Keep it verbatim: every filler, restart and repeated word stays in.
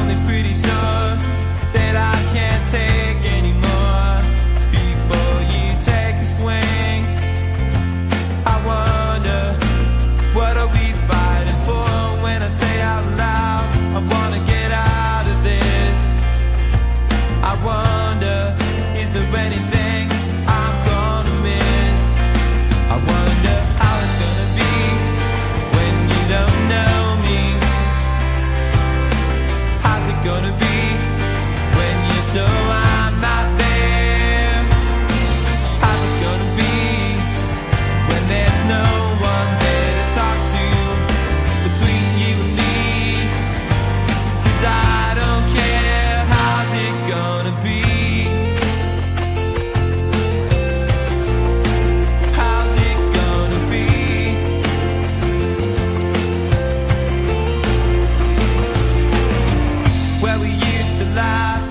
only pretty sure that I can't take anymore. Before you take a swing, I wonder, what are we fighting for? When I say out loud, I wanna get out of this. I wonder, is there anything I'm gonna miss? I wonder how it's gonna be when you don't know me. How's it gonna be when you so I'm not there? How's it gonna be when there's no one there to talk to between you and me? 'Cause I don't care, how's it gonna be? How's it gonna be? Where we used to laugh